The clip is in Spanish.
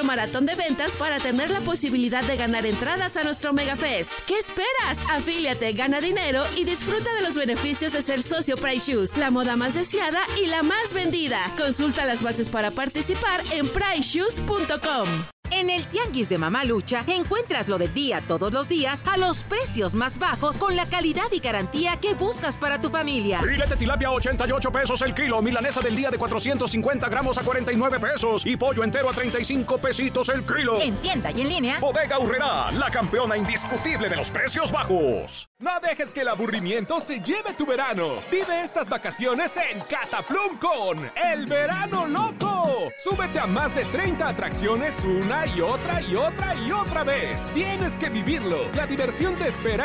maratón de ventas para tener la posibilidad de ganar entradas a nuestro Megafest. ¿Qué esperas? Afíliate, gana dinero y disfruta de los beneficios de ser socio Price Shoes, la moda más deseada y la más vendida. Consulta las bases para participar en priceshoes.com. En el Tianguis de Mamalucha encuentras lo del día todos los días a los precios más bajos con la calidad y garantía que buscas para tu familia. Filete tilapia 88 pesos el kilo, milanesa del día de 450 gramos a 49 pesos y pollo entero a 35 pesitos el kilo. En tienda y en línea. Bodega Aurrerá, la campeona indiscutible de los precios bajos. No dejes que el aburrimiento se lleve tu verano. Vive estas vacaciones en Cataplum con El Verano Loco. Súbete a más de 30 atracciones una y otra vez. Tienes que vivirlo. La diversión te espera